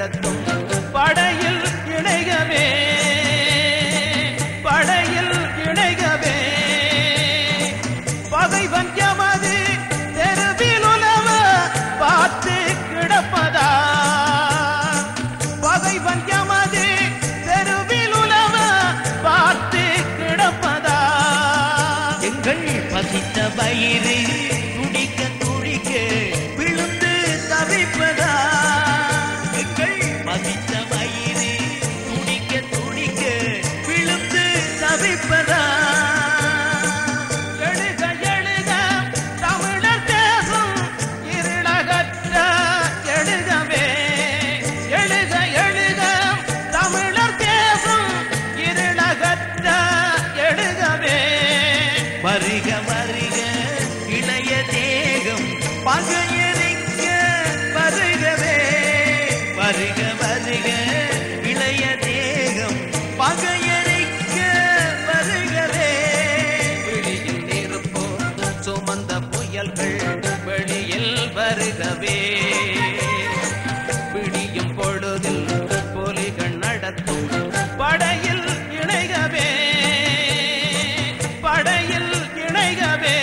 நடத்தும் படையில் இணைகவே படையில் இணைகவே பகைவன் எமது தெருவில் உலவ பார்த்து கிடப்பதா பகைவன் எமது தெருவில் உலவ பார்த்து கிடப்பதா எங்கள் பசித்த வயிறு துடிக்க துடிக்க விழுந்து தவிப்பதா எங்கள் பசித்த வயிறு துடிக்க துடிக்க விழுந்து தவிப்பதா எழுக எழுக தமிழர் தேசம் இருளகற்ற எழுகவே எழுக எழுக தமிழர் தேசம் இருளகற்ற எழுகவே வருக வருக இளைய தேகம் பகையறிக்க வருகவே வருக வருக இளைய தேகம் பகையறிக்க வருகவே விழியில் நெருப்போ சுமந்த புயல்கள் வெளியில் வருகவே விடியும் பொழுதில் புலிகள் நடத்தும் படையில் இணைகவே படையில் இணைகவே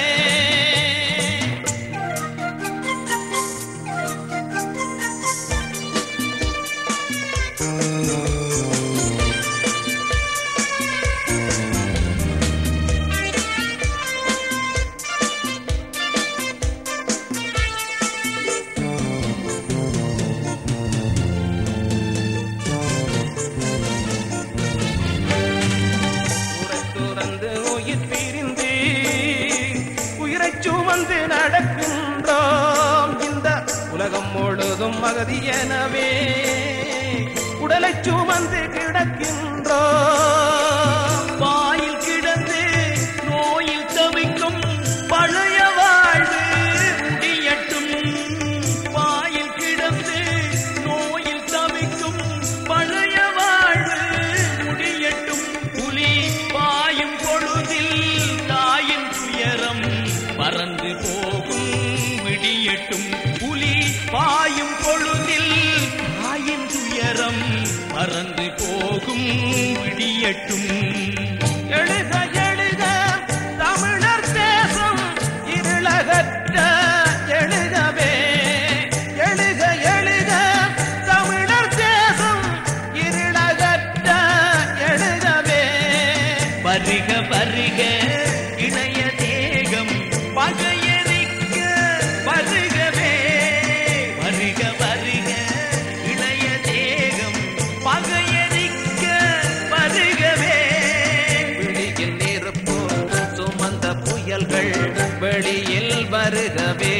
துறந்து உயிர் பிரிந்து உயிரை சுமந்து நடக்கின்றோம் இந்த உலகம் முழுதும் மகதி எனவே உடலை சுமந்து கிடக்கின்றோம் வாயில் கிடந்து நோயில் தவிக்கும் பழைய வாழ்வு முடியட்டும் வாயில் கிடந்து நோயில் தவிக்கும் பழைய வாழ்வு முடியட்டும் புலி பாயும் பொழுதில் தாயின் துயரம் பறந்து போகும் விடியட்டும் புலி பாயும் பொழுதில் தாயின் துயரம் பறந்து போகும் விடியட்டும் எழுக எழுக தமிழர் தேசம் இருளகற்ற எழுகவே எழுக எழுக தமிழர் தேசம் இருளகற்ற எழுகவே வருக வருக இளைய தேகம் பகையறிக்க வருகவே வருக வருக இளைய தேகம் பகையறிக்க வருகவே விழியில் நெருப்போ சுமந்த புயல்கள் வெளியில் வருகவே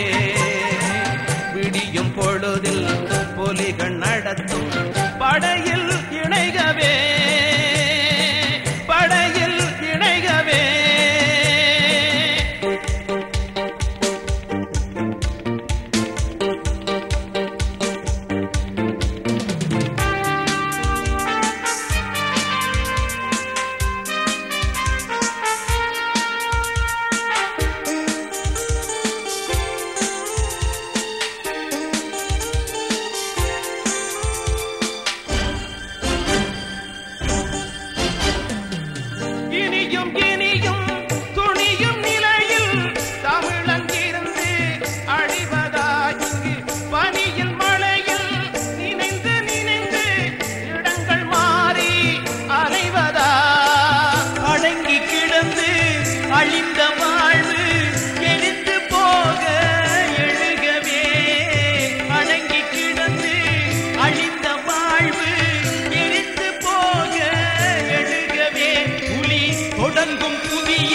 விடியும் பொழுதில் புலிகள் நடத்தும் படையில் இணைகவே படையில் இணைகவே இனியும் இனியும் துணியும் நிலையில் தமிழன் இருந்து அழிவதாகி பனியில் மழையில் நினைந்து நினைந்து இடங்கள் மாறி அலைவதா அடங்கி கிடந்து அழிந்த வாழ்வு எழுந்து போக எழுகவே அடங்கி கிடந்து அழிந்த வாழ்வு எழுந்து போக எழுகவே புலி தொடங்கும் புதிய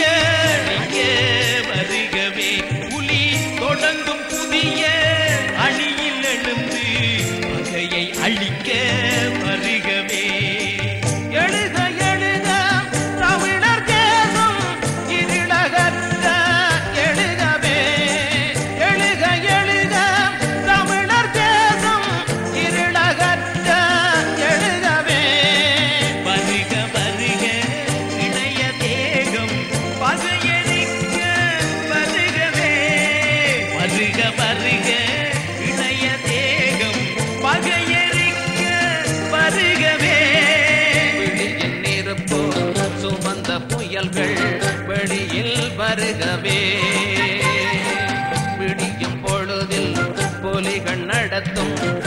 வருகவே புலி தொடங்கும் புதிய அணியில் எழுந்து பகையை அழிக்க வருகவே எழுக எழுக தமிழர் தேசம் இருளகற்ற எழுகவே எழுக எழுக தமிழர் தேசம் இருளகற்ற எழுகவே வருக வருக இளைய தேகம் பகையறிக்க வருகவே வருக வருக இளைய தேகம் பகையறிக்க புலிகள் வெளியில் வருகவே விடியும் பொழுதில் புலிகள் நடத்தும்